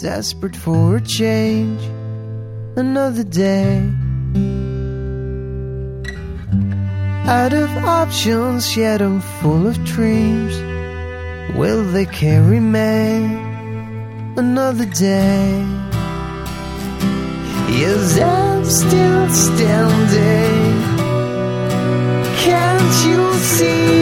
desperate for a change. Another day, out of options, yet I'm full of dreams. Will they carry me another day? Yes, I'm still standing. Can't you see?